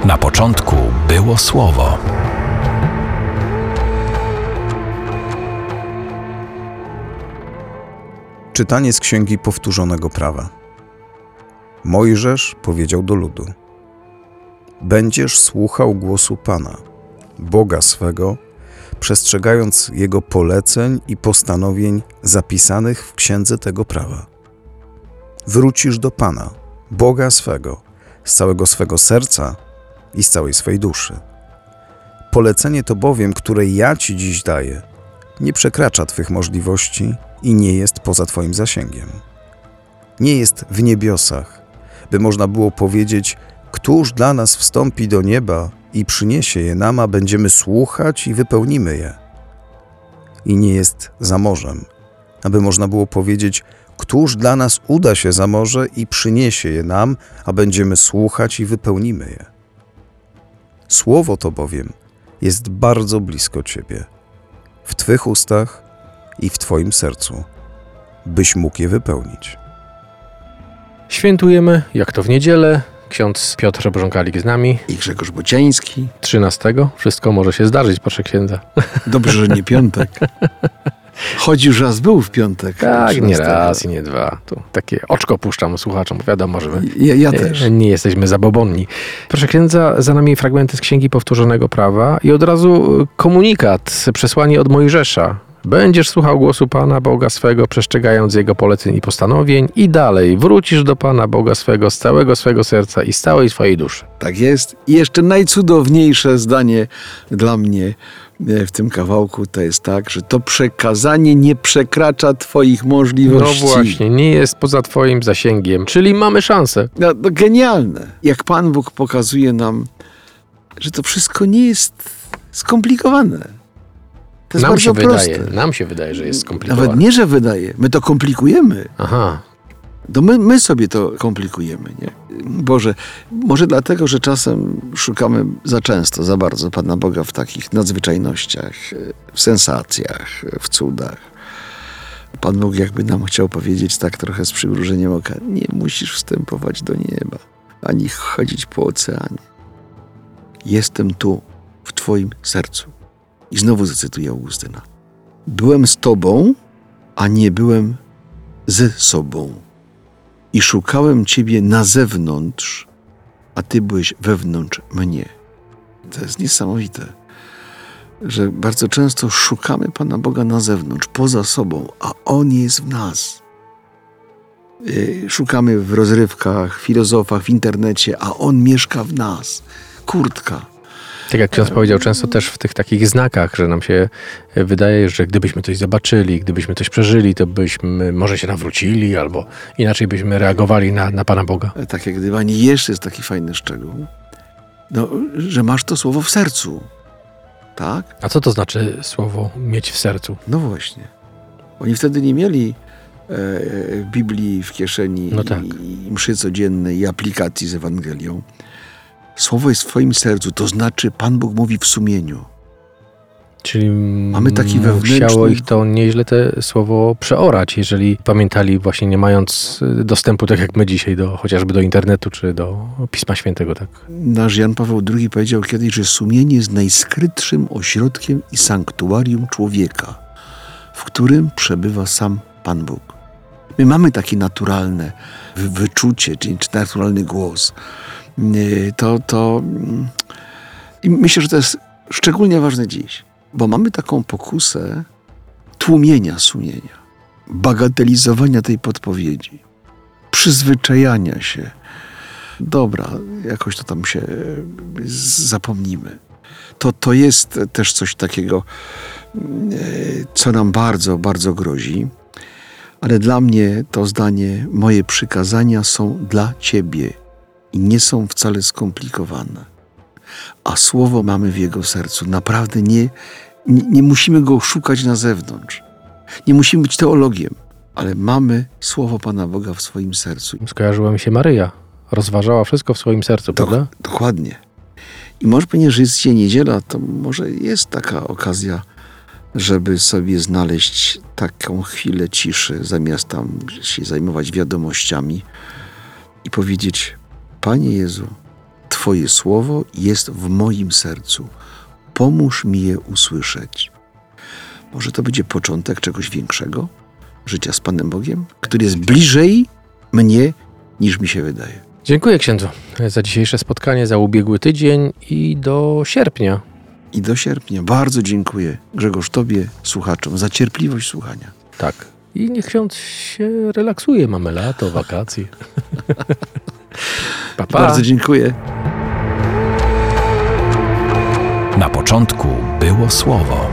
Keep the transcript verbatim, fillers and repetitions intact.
Na początku było Słowo. Czytanie z Księgi Powtórzonego Prawa. Mojżesz powiedział do ludu: Będziesz słuchał głosu Pana, Boga swego, przestrzegając Jego poleceń i postanowień zapisanych w księdze tego prawa. Wrócisz do Pana, Boga swego, z całego swego serca i z całej swej duszy. Polecenie to bowiem, które ja Ci dziś daję, nie przekracza Twych możliwości i nie jest poza Twoim zasięgiem. Nie jest w niebiosach, by można było powiedzieć: Któż dla nas wstąpi do nieba i przyniesie je nam, a będziemy słuchać i wypełnimy je. I nie jest za morzem, aby można było powiedzieć: Któż dla nas uda się za morze i przyniesie je nam, a będziemy słuchać i wypełnimy je. Słowo to bowiem jest bardzo blisko Ciebie, w Twych ustach i w Twoim sercu, byś mógł je wypełnić. Świętujemy, jak to w niedzielę, ksiądz Piotr Brząkalik z nami. I Grzegorz Bociański. trzynastego. Wszystko może się zdarzyć, proszę księdza. Dobrze, że nie piątek. Choć już raz był w piątek. Tak, nie trzynastego. raz i nie dwa. Tu takie oczko puszczam słuchaczom. Wiadomo, że my Ja, ja też. nie, nie jesteśmy zabobonni. Proszę księdza, za nami fragmenty z Księgi Powtórzonego Prawa i od razu komunikat, przesłanie od Mojżesza. Będziesz słuchał głosu Pana Boga swego, przestrzegając Jego poleceń i postanowień, i dalej wrócisz do Pana Boga swego z całego swego serca i z całej swojej duszy. Tak jest. I jeszcze najcudowniejsze zdanie dla mnie w tym kawałku to jest tak, że to przekazanie nie przekracza Twoich możliwości. No właśnie, nie jest poza Twoim zasięgiem, czyli mamy szansę. No, no genialne. Jak Pan Bóg pokazuje nam, że to wszystko nie jest skomplikowane. To jest Nam bardzo się proste. wydaje, nam się wydaje, że jest skomplikowane. Nawet nie, że wydaje. My to komplikujemy. Aha. To my, my sobie to komplikujemy, nie? Boże, może dlatego, że czasem szukamy za często, za bardzo Pana Boga w takich nadzwyczajnościach, w sensacjach, w cudach. Pan Bóg jakby nam chciał powiedzieć tak trochę z przymrużeniem oka: nie musisz wstępować do nieba, ani chodzić po oceanie. Jestem tu, w Twoim sercu. I znowu zacytuję Augustyna. Byłem z Tobą, a nie byłem ze sobą. I szukałem Ciebie na zewnątrz, a Ty byłeś wewnątrz mnie. To jest niesamowite, że bardzo często szukamy Pana Boga na zewnątrz, poza sobą, a On jest w nas. Szukamy w rozrywkach, filozofach, w internecie, a On mieszka w nas. Kurtka. Tak jak ksiądz powiedział, często też w tych takich znakach, że nam się wydaje, że gdybyśmy coś zobaczyli, gdybyśmy coś przeżyli, to byśmy może się nawrócili, albo inaczej byśmy reagowali na, na Pana Boga. Tak jak gdyby, ani jeszcze jest taki fajny szczegół, no, że masz to słowo w sercu. Tak? A co to znaczy słowo mieć w sercu? No właśnie. Oni wtedy nie mieli e, Biblii w kieszeni, No tak. i, i mszy codziennej, i aplikacji z Ewangelią. Słowo jest w Twoim sercu, to znaczy Pan Bóg mówi w sumieniu. Czyli Mamy taki wewnętrzny... musiało ich to nieźle te słowo przeorać, jeżeli pamiętali właśnie nie mając dostępu, tak jak my dzisiaj, do chociażby do internetu czy do Pisma Świętego. Tak. Nasz Jan Paweł drugi powiedział kiedyś, że sumienie jest najskrytszym ośrodkiem i sanktuarium człowieka, w którym przebywa sam Pan Bóg. My mamy takie naturalne wyczucie, czy naturalny głos. To, to... I myślę, że to jest szczególnie ważne dziś, bo mamy taką pokusę tłumienia sumienia, bagatelizowania tej podpowiedzi, przyzwyczajania się. Dobra, jakoś to tam się zapomnimy. To, to jest też coś takiego, co nam bardzo, bardzo grozi. Ale dla mnie to zdanie: moje przykazania są dla Ciebie i nie są wcale skomplikowane. A słowo mamy w Jego sercu. Naprawdę nie, nie, nie musimy go szukać na zewnątrz. Nie musimy być teologiem, ale mamy słowo Pana Boga w swoim sercu. Skojarzyła mi się Maryja. Rozważała wszystko w swoim sercu, Do, prawda? Dokładnie. I może pewnie, że jest dzisiaj niedziela, to może jest taka okazja, żeby sobie znaleźć taką chwilę ciszy, zamiast tam się zajmować wiadomościami i powiedzieć: Panie Jezu, Twoje Twoje słowo jest w moim sercu. Pomóż mi je usłyszeć. Może to będzie początek czegoś większego? Życia z Panem Bogiem, który jest bliżej mnie, niż mi się wydaje. Dziękuję księdzu za dzisiejsze spotkanie, za ubiegły tydzień i do sierpnia. I do sierpnia. Bardzo dziękuję, Grzegorz, Tobie, słuchaczom, za cierpliwość słuchania. Tak. I niech ksiądz się relaksuje. Mamy lato, wakacje. Pa, pa. Bardzo dziękuję. Na początku było Słowo.